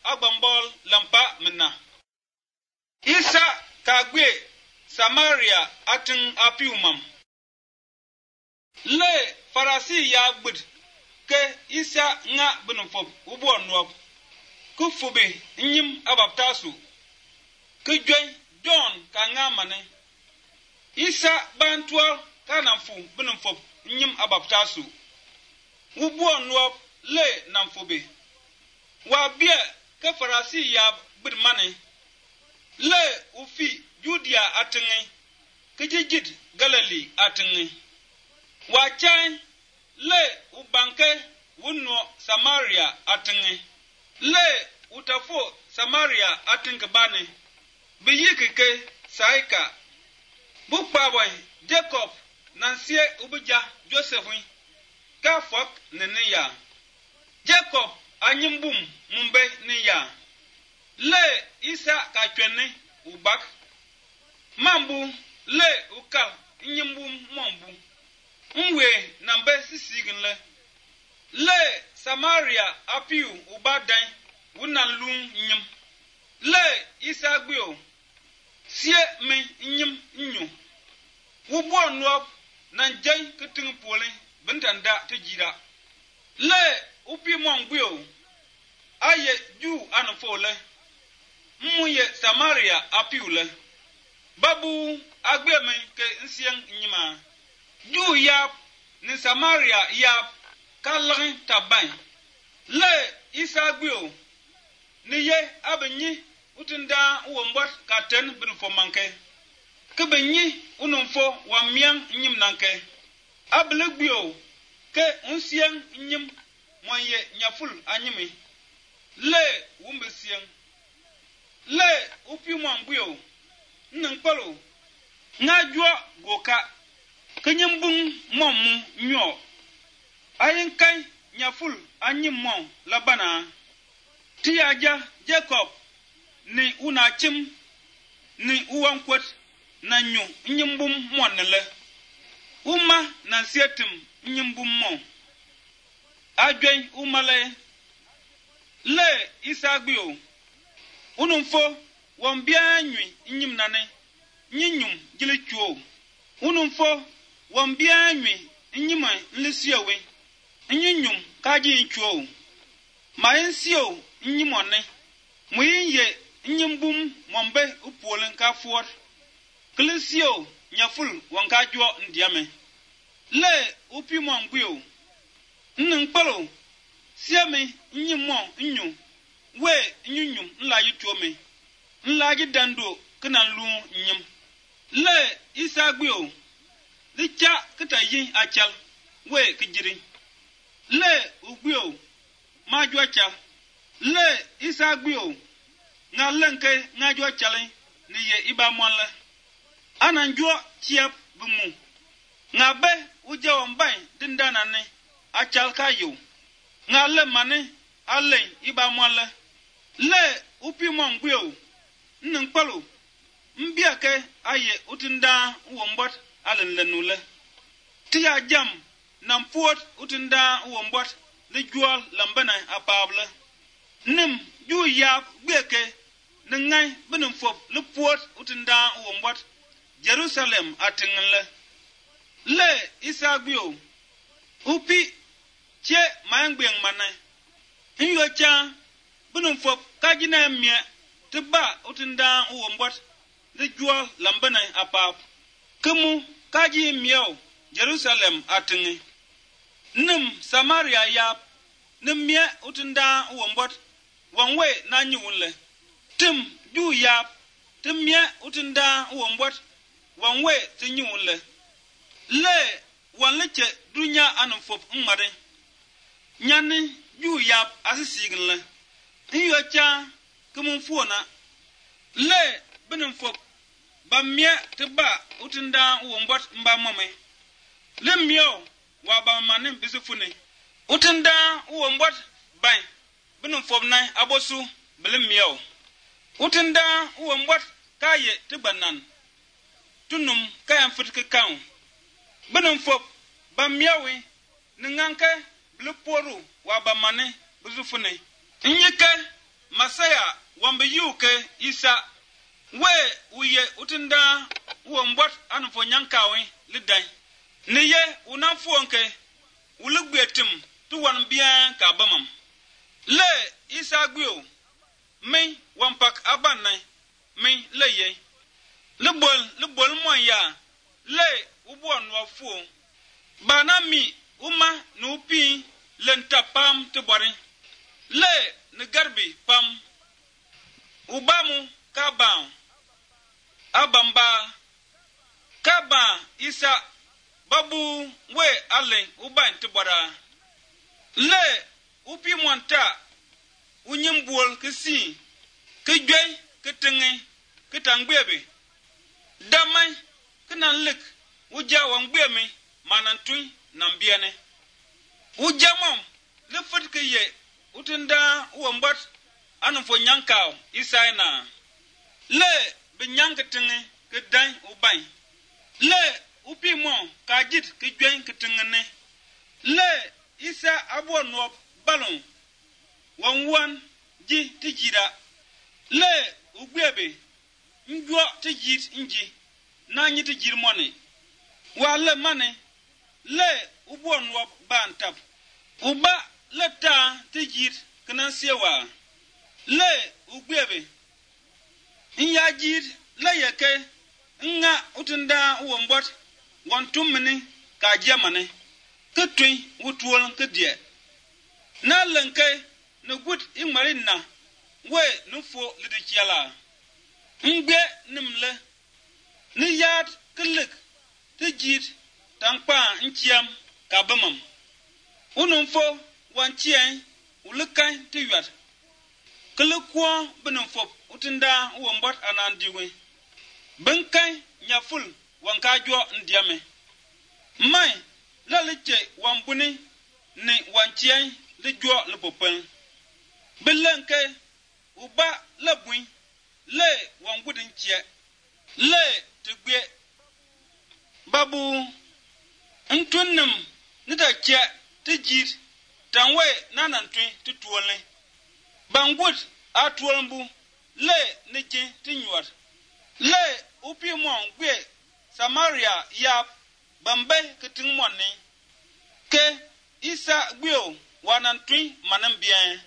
agbambol lampa minna. Isa kagwe Samaria atin apiumam. Le farasi ya gbud ke Isa nga binfob ubo nuop. Ku fube nyim abaptasu. Ku jwen John ka nga mane. Isa bantwal kanamfu binfob nyim abaptasu. Ubo nuop le namfobe. Wa bie ke farasi ya gbud mane. Le ufi Judea atingi. Kijijid Galilee atingi. Wa chain le ubanke wunno Samaria atingi. Le utafo Samaria atingi bane. Biyikike saika. Bukpaboy Jacob nansie ubija Josephine. Kafok neniya. Jacob anyimbum mumbe niya. Le Isa kachwene ubak. Mambu le ukal nyimbum mambu. Mwe nambe sisiginle. Le Samaria apiu ubadan wunalun nyim. Le Isa gbio. Sie me nyim nyu. Wubo nuop nanjay kiting pole bentanda tejira. Le upi mongbio. Aye ju anufole. Muye Samaria apiule. Babu agbeme ke nsien nyima. Ju yap ni Samaria yap kalrin taban. Le Isa gbio. Ni ye abenyi utinda uwombot katen binfo manke. Kebenyi unumfo wa miang nyim nanke. Able gbio ke nsien nyim moye nyaful anyimi. Le wumbesien. Le upi mwambio nnkpalo nga jua goka kenyembung momu nyo ayinkai nyaful anyimon labana tiaja Jacob ni unachim ni uwankwet na nyu nyembum monele uma na sietim nyembum mon adwen umale le Isagbio unumfo wambia nywi nyim nane nyinyum jile chuo unumfo wambia nywi nyima nlisiawe nyinyum kaji chuo maensio nyimone muyiye nyimbum mombe upolen ka fuor klesio nyaful wankajwo ndiame le upi mongbio nnkpalo siame nyimmo nyu we nyunyum nla yituome nla gidando kana lu nyim le Isagbio licha kita yi achal we kijiri le ugbio majwacha le Isagbio nga lenke nga jwachale ni ye iba monle ananjwa chiap bumu nga be ujawa mbai dindana ne achal kayo nga le mane ale iba monle le upi mongbio nnkpalo mbiake aye utinda uwombot alenlenule tiya jam nampuot utinda uwombot le jual lambana apable nim ju ya gbeke ngai benum fop le puot utinda uwombot Jerusalem atingle le Isagbio upi che mayangbeng manai Inyocha bunum fop kajina mie tiba utinda uwombot le jual lambana apap kemu kaji miao Jerusalem atingi nim Samaria yap nim mie utinda uwombot wanwe na nyuule tim ju yap tim mie utinda uwombot wanwe tinyuule le wanleche dunya anum fop ngmade nyani ju yap asisiginle Inyocha kemu fuona le benum fop bamie tiba utinda uwombot mba mome le miao wa ba manim bisufune utinda uwombot bai benum fop nai abosu bele miao utinda uwombot kaye tibanan tunum kayan fitke kan benum fop bamiawe ninganke bele poru wa ba mane bisufune nyike masaya wambe isa we uye utinda uombot anfo nyankawe lidai niye unafuonke ulugbetim tuwan bien ka bamam le isa gbio me wampak abanai me leye lebol moya le ubon wafu banami uma nupi lenta pam tebori le negarbi pam ubamu kabam abamba kaba isa babu we ale uban tebora le upi monta unyimbuol kesi kejwe ketenge ketangbebe damai kenan lik uja wangbeme manantui nambiane ujamom le fotke ye utenda uombat anfo nyankaw isaina le binyanketenge kedai ubai le upi mo kajit kejwen ketengene le isa abonop balon wanwan ji tijira le ugbebe njwo tijit inji nanyi tijir mone wale mane le ubonop bantap uba le ta tijit kanan sewa le ugbebe inyajir le yeke nga utunda uombot wantumini ka jamane ketui utuol kedie na lenke no gut imarina we nufo lidikiala ngbe nimle ni yad klik tijit tankpa nchiam kabamam unumfo wanchien ulukai tiyat kelekwo benumfo utunda uombot anandiwe benkai nyaful wankajwo ndiame mai laliche wambuni ni wanchien lijwo lipopel belenke uba labui le wangudin chie le tugbe babu ntunnim nida chie tijit tanwe nanantui tutuole bangud atuolmbu le niji tinyuat le upi mon gwe Samaria yap bambe ketingmoni ke isa gbio wanantui manambien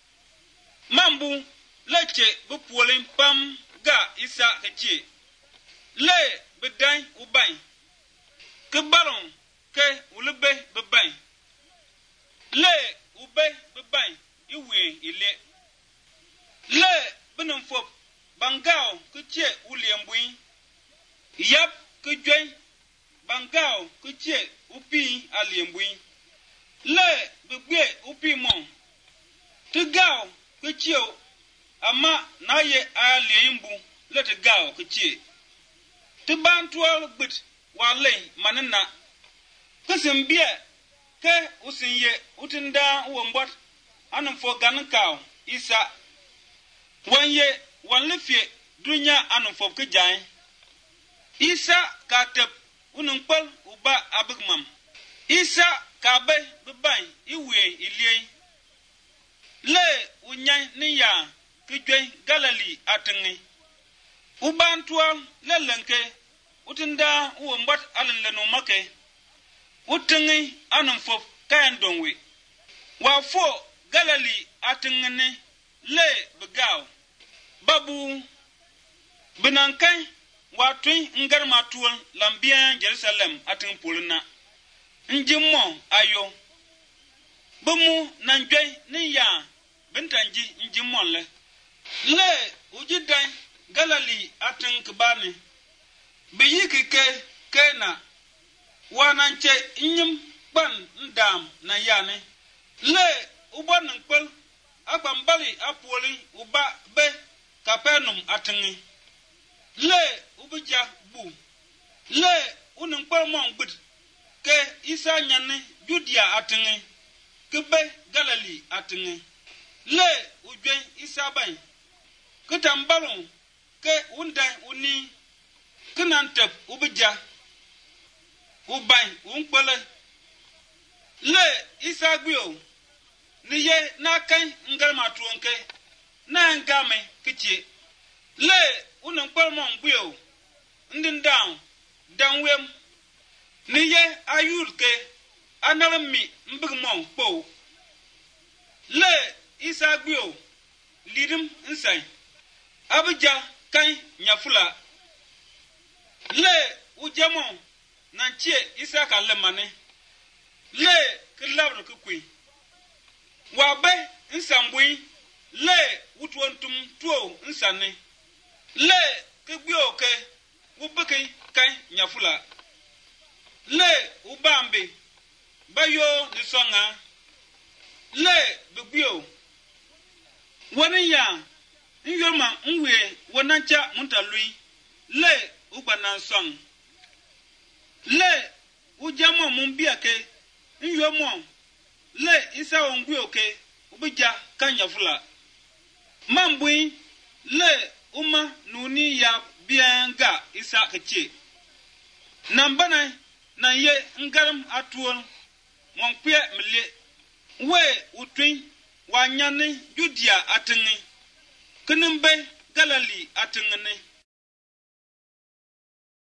mambu leche bupuolin pam ga isa kechi le bedai ubai ke baron ke ulube bebai le ube bebai iwe ile le benumfop bangao keche uliembui yap kejwe bangao keche upi aliembui le begbe upi mon tegao kechio ama naye aliembu le tegao kechi tebantual gbit wale manana kesembie ke usinye utinda wombot anumfo gankao isa wanye wanlefie dunya anumfo kejai isa katep unumpal uba abigmam isa kabe bebai iwe ilie le unyai niya kejwe Galili atengi ubantual lelenke utinda uombot alenleno make utengi anumfo kayandonwe wafo Galili atengene le begao babu benankai watui ngarma tuol lambien Jerusalem ating pulna njimo ayo bumu nanjwe ni ya bentanji njimon le ujidai Galili ating kbani biyiki kena wananche nyim ban ndam na yane le ubon nkpel agbambali apuoli uba be Kapenum atingi le ubija bu le ununkpel mongbid ke isa nyane Judea atingi kebe Galili atingi le ujwe isa bai ketambalon ke undai uni kenantep ubija ubai unkpele le isa gbio niye na kai ngarma tuonke na nan game kichi le unan kwalmon buyo ndin dan wem ni ye ayurke anarmi mbigmon po le isa buyo lidim insai abija kan nyafula le ujamo nanchie isa ka lemane le kilabru kukui wabe insambui le utwontum tuo insane le kibioke ubeki kan nyafula le ubambe bayo nisonga le bibio wani ya nyoma nwe wonancha muntalui le ugbana song le ujamo mumbiake nyomo le isa ongwe oke ubija kanyafula mambui le uma nuni ya bianga isa keche nambana na ye ngaram atuon monkwe mle we utwin wanyane judia atengi kinimbe galali atengene